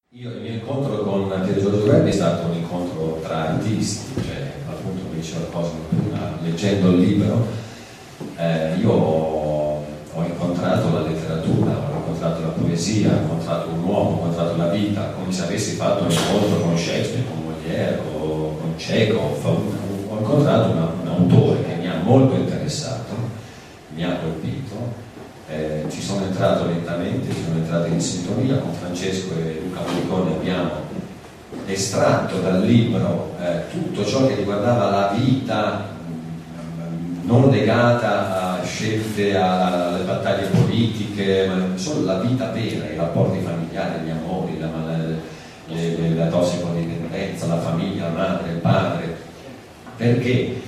Io il mio incontro con Pier Giorgio Verdi è stato un incontro tra artisti, cioè appunto come diceva Cosimo prima, leggendo il libro, io ho incontrato la letteratura, ho incontrato la poesia, ho incontrato un uomo, ho incontrato la vita, come se avessi fatto un incontro con Shakespeare, con Molière, con Chekhov. Ho incontrato un autore che mi ha molto interessato, mi ha colpito. Ci sono entrato lentamente, ci sono entrato in sintonia con Francesco e Luca Morricone, abbiamo estratto dal libro tutto ciò che riguardava la vita non legata a scelte, alle battaglie politiche, ma solo la vita vera, i rapporti familiari, gli amori, la tossicodipendenza, la famiglia, la madre, il padre, perché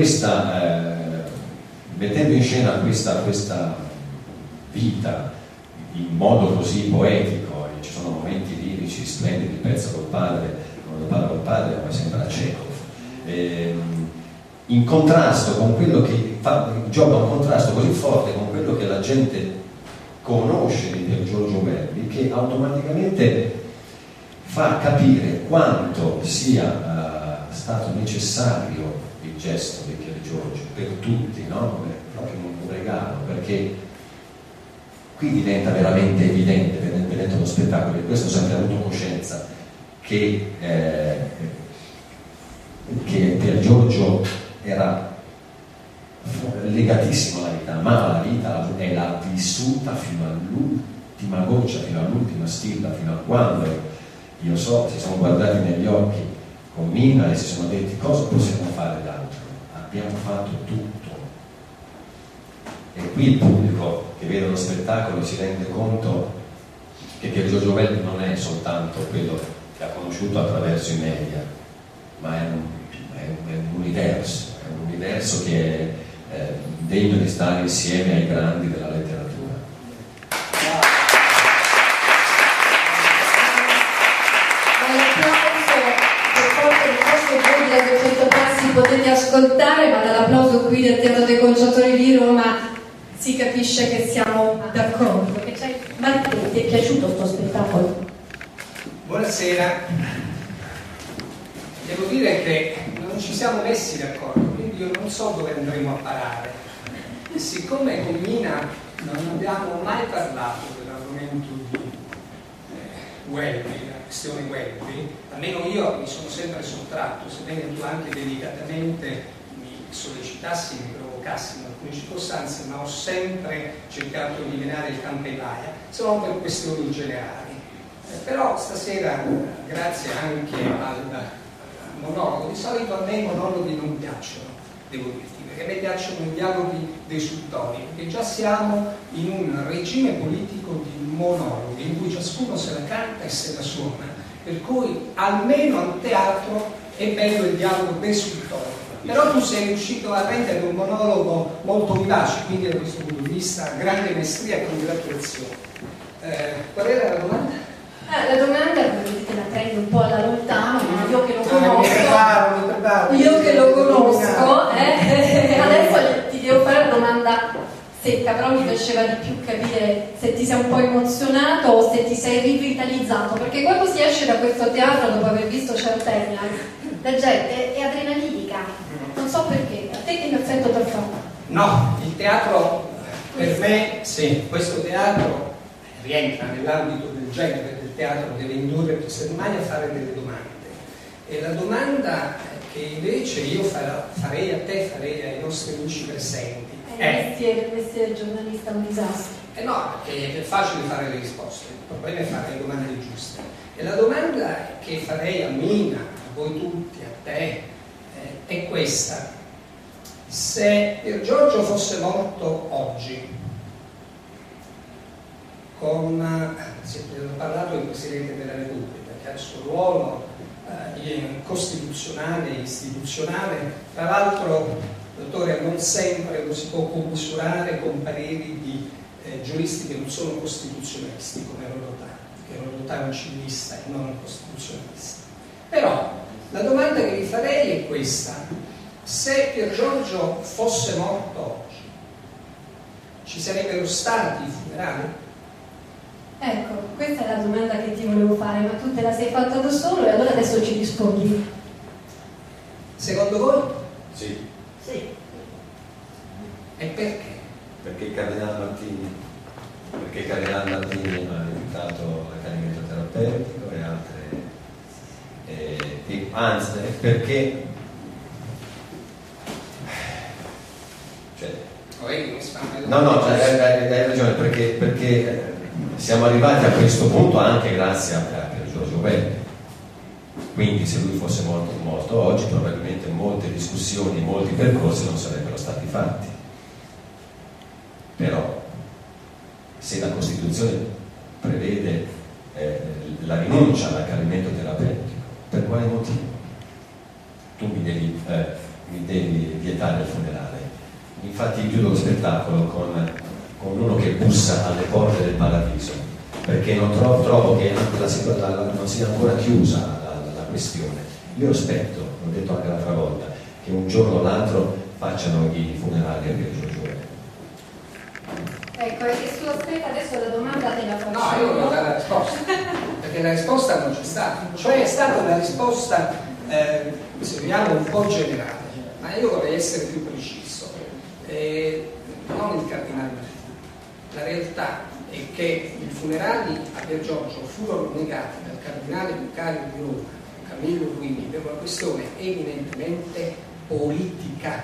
mettendo in scena questa vita in modo così poetico, e ci sono momenti lirici splendidi, il pezzo col padre, quando parla col padre come sembra Chekhov, in contrasto con quello che gioca un contrasto così forte con quello che la gente conosce di Pier Giorgio Verdi, che automaticamente fa capire quanto sia stato necessario il gesto di Pier Giorgio per tutti, no? Proprio un regalo, perché qui diventa veramente evidente, vedendo lo spettacolo, e questo ho sempre avuto coscienza, che Pier Giorgio era legatissimo alla vita, amava la vita e l'ha vissuta fino all'ultima goccia, fino all'ultima stilla, fino a quando, io so, si sono guardati negli occhi con Mina e si sono detti: cosa possiamo fare d'altro? Abbiamo fatto tutto. E qui il pubblico che vede lo spettacolo si rende conto che Pier Giorgio Verdi non è soltanto quello che ha conosciuto attraverso i media, ma è un universo che è degno di stare insieme ai grandi della letteratura. Per forza di cose voi da 200 passi potete ascoltare, ma dall'applauso qui del Teatro dei Conciatori di Roma si capisce che siamo d'accordo. Marco, ti è piaciuto questo spettacolo? Buonasera. Devo dire che non ci siamo messi d'accordo, quindi io non so dove andremo a parare. E siccome con Mina non abbiamo mai parlato dell'argomento di Welby, la questione Welby, almeno io mi sono sempre sottratto, sebbene tu anche delicatamente mi sollecitassi, mi provocassi in alcune circostanze, ma ho sempre cercato di eliminare il campo in l'aia, se non per questioni generali. Però stasera, grazie anche al monologo, di solito a me i monologhi non piacciono, devo dirti, perché a me piacciono i dialoghi desultori, perché già siamo in un regime politico di monologhi in cui ciascuno se la canta e se la suona, per cui almeno al teatro è bello il dialogo desultorio. Però tu sei riuscito a rendere un monologo molto vivace, quindi da questo punto di vista grande maestria e congratulazioni. Qual era la domanda? La domanda, come vedete, la prendo un po' da lontano, ma io che lo conosco, adesso ti devo fare la domanda secca, però mi piaceva di più capire se ti sei un po' emozionato o se ti sei rivitalizzato, perché quando si esce da questo teatro dopo aver visto Centennial, la gente è adrenalinica, non so perché, a te che mi sento per fare? No, il teatro per me, sì, questo teatro rientra nell'ambito del genere del teatro, deve indurre più semmai a fare delle domande. E la domanda che invece io farei a te, farei ai nostri amici presenti il mestiere giornalista è un disastro. No, perché è facile fare le risposte, il problema è fare le domande giuste. E la domanda che farei a Mina, a voi tutti, a te, è questa: se Pier Giorgio fosse morto oggi, si è parlato del Presidente della Repubblica, che ha il suo ruolo costituzionale e istituzionale, tra l'altro, dottore, non sempre lo si può commisurare con pareri di giuristi che non sono costituzionalisti, come Rodotà, che Rodotà è un civilista e non un costituzionalista. Però la domanda che vi farei è questa: se Pier Giorgio fosse morto oggi, ci sarebbero stati i funerali? Ecco, questa è la domanda che ti volevo fare, ma tu te la sei fatta da solo e allora adesso ci rispondi. Secondo voi? Sì. Sì. E perché? Perché il Cardinale Martini ha rifiutato l'accanimento terapeutico e altre, anzi, perché no, hai ragione, perché siamo arrivati a questo punto anche grazie a Pier Giorgio Welby. Quindi se lui fosse morto oggi, probabilmente molte discussioni, molti percorsi non sarebbero stati fatti. Però se la Costituzione prevede la rinuncia all'accanimento terapeutico, per quale motivo tu mi devi vietare il funerale? Infatti chiudo lo spettacolo con uno che bussa alle porte del paradiso, perché non trovo che anche non sia ancora chiusa la questione. Io aspetto, l'ho detto anche l'altra volta, che un giorno o l'altro facciano i funerali a Pier Giorgio Welby. Ecco, e tu aspetta, adesso la domanda te la faccio. No, io voglio dare la risposta, perché la risposta non c'è stata, cioè è stata una risposta, se vogliamo, un po' generale, ma io vorrei essere più preciso. Non il Cardinale Martini. La realtà è che i funerali a Pier Giorgio furono negati dal Cardinale Vicario di Roma, Camillo Ruini, per una questione evidentemente politica.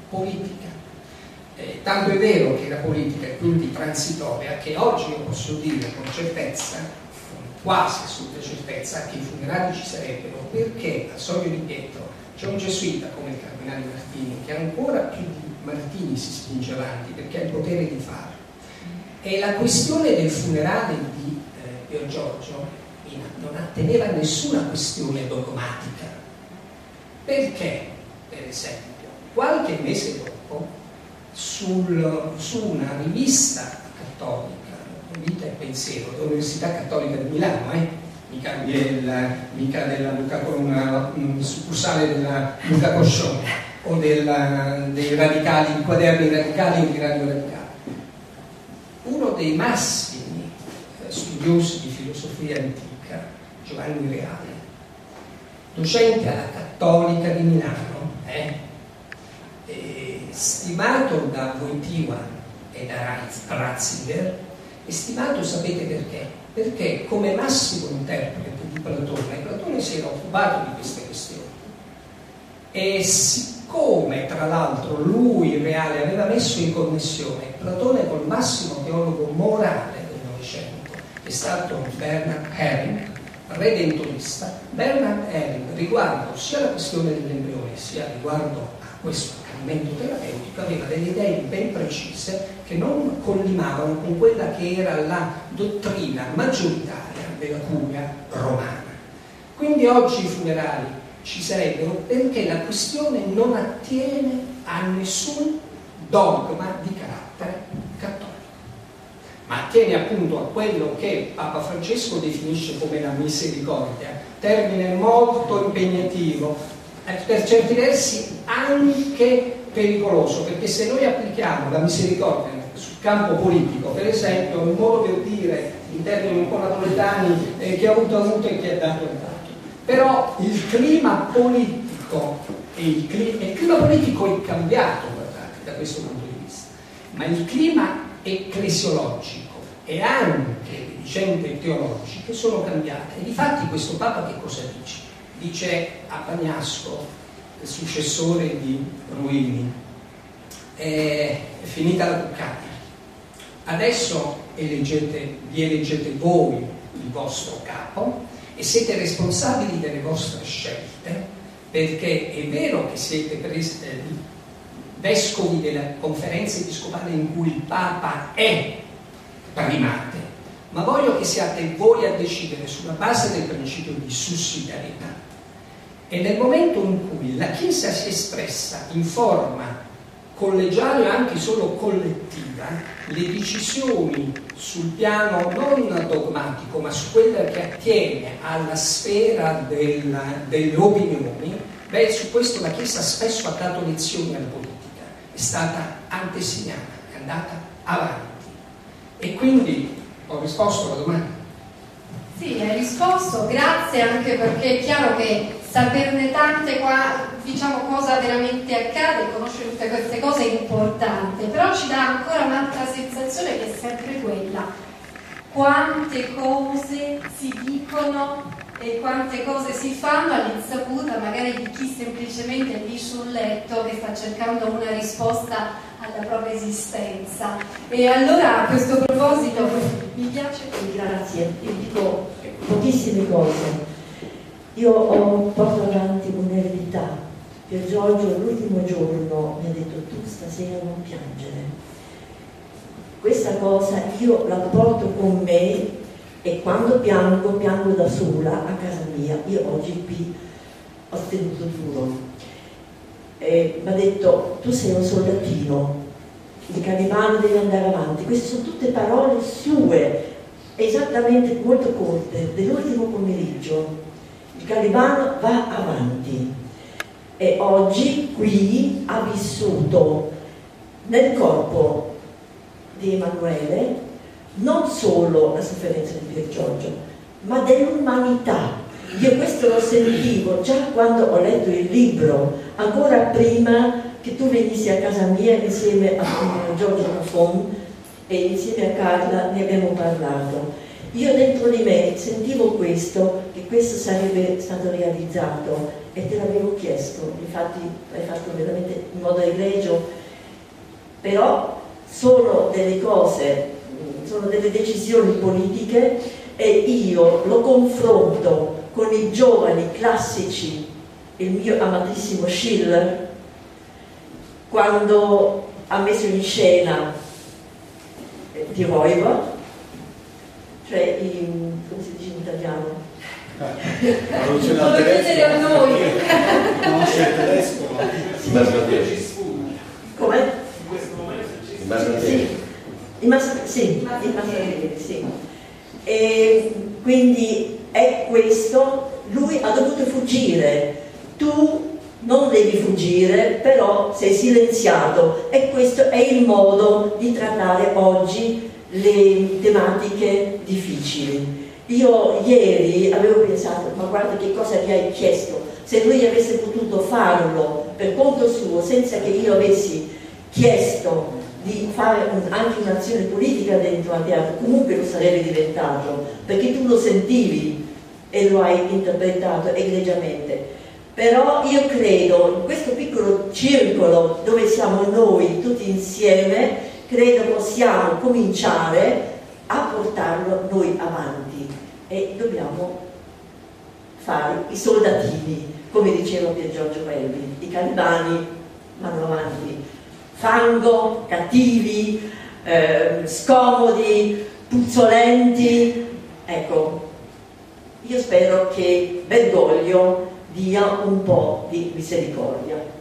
Tanto è vero che la politica è quindi transitoria, che oggi io posso dire con certezza, quasi assoluta certezza, che i funerali ci sarebbero, perché a Soglio di Pietro c'è un gesuita come il Cardinale Martini, che ancora più di Martini si spinge avanti perché ha il potere di farlo. E la questione del funerale di Pier Giorgio non atteneva a nessuna questione dogmatica. Perché, per esempio, qualche mese dopo, su una rivista cattolica, Vita e Pensiero, dell'Università Cattolica di Milano, mica della Luca, una succursale della Luca Coscione o dei radicali, i quaderni radicali o di Radio Radicale, uno dei massimi studiosi di filosofia antica, Giovanni Reale, docente alla Cattolica di Milano, stimato da Wojtyła e da Ratzinger, e stimato, sapete perché? Perché come massimo interprete di Platone si era occupato di queste questioni, e siccome tra l'altro lui, Reale, aveva messo in connessione Platone col massimo teologo morale del Novecento, che è stato Bernhard Häring, redentorista, Bernhard Häring, riguardo sia la questione dell'embrione sia riguardo a questo accanimento terapeutico, aveva delle idee ben precise che non collimavano con quella che era la dottrina maggioritaria della curia romana. Quindi oggi i funerali ci sarebbero perché la questione non attiene a nessun dogma di carattere cattolico, ma attiene appunto a quello che Papa Francesco definisce come la misericordia, termine molto impegnativo, per certi versi anche pericoloso, perché se noi applichiamo la misericordia sul campo politico, per esempio, è un modo per dire in termini un po' napoletani che ha avuto e che ha dato. Però il clima politico il clima politico è cambiato, guardate, da questo punto di vista, ma il clima ecclesiologico e anche le vicende teologiche sono cambiate. E difatti questo Papa che cosa dice? Dice a Bagnasco, il successore di Ruini, è finita la Cuccagna, adesso vi eleggete voi il vostro capo e siete responsabili delle vostre scelte, perché è vero che siete vescovi della conferenza episcopale in cui il Papa è primate, ma voglio che siate voi a decidere sulla base del principio di sussidiarietà. E nel momento in cui la Chiesa si è espressa in forma collegiale o anche solo collettiva, le decisioni sul piano non dogmatico ma su quella che attiene alla sfera delle opinioni, su questo la Chiesa spesso ha dato lezioni alla politica, è stata antesignata, è andata avanti. E quindi ho risposto alla domanda. Sì, hai risposto, grazie, anche perché è chiaro che saperne tante qua, diciamo, cosa veramente accade, conoscere tutte queste cose è importante, però ci dà ancora un'altra sensazione che è sempre quella: quante cose si dicono e quante cose si fanno all'insaputa magari di chi semplicemente è lì sul letto che sta cercando una risposta alla propria esistenza. E allora a questo proposito mi piace. Grazie, io dico pochissime cose. Io porto avanti un'eredità. Pier Giorgio l'ultimo giorno mi ha detto: tu stasera non piangere. Questa cosa io la porto con me, e quando piango, piango da sola a casa mia. Io oggi qui ho tenuto duro. Mi ha detto: tu sei un soldatino, il Calibano deve andare avanti. Queste sono tutte parole sue, esattamente molto corte, dell'ultimo pomeriggio. Il Calibano va avanti, e oggi qui ha vissuto nel corpo di Emanuele non solo la sofferenza di Pier Giorgio, ma dell'umanità. Io questo lo sentivo già quando ho letto il libro, ancora prima che tu venissi a casa mia insieme a Giorgio Raffon, e insieme a Carla ne abbiamo parlato. Io dentro di me sentivo questo, che questo sarebbe stato realizzato, e te l'avevo chiesto, infatti l'hai fatto veramente in modo egregio, però sono delle cose, sono delle decisioni politiche, e io lo confronto con i giovani classici, il mio amatissimo Schiller, quando ha messo in scena Die Räuber, cioè come si dice in italiano? Lo chiedere a noi. No, c'è tedesco. Come? In Masnadieri. Sì, sì. E quindi è questo, lui ha dovuto fuggire, tu non devi fuggire, però sei silenziato, e questo è il modo di trattare oggi le tematiche difficili. Io ieri avevo pensato: ma guarda che cosa gli hai chiesto, se lui avesse potuto farlo per conto suo senza che io avessi chiesto di fare anche un'azione politica dentro al teatro, comunque lo sarebbe diventato, perché tu lo sentivi e lo hai interpretato egregiamente. Però io credo, in questo piccolo circolo dove siamo noi tutti insieme, credo possiamo cominciare a portarlo noi avanti, e dobbiamo fare i soldatini, come diceva Pier Giorgio Welby. I talebani vanno avanti, fango, cattivi, scomodi, puzzolenti. Ecco, io spero che Bergoglio dia un po' di misericordia.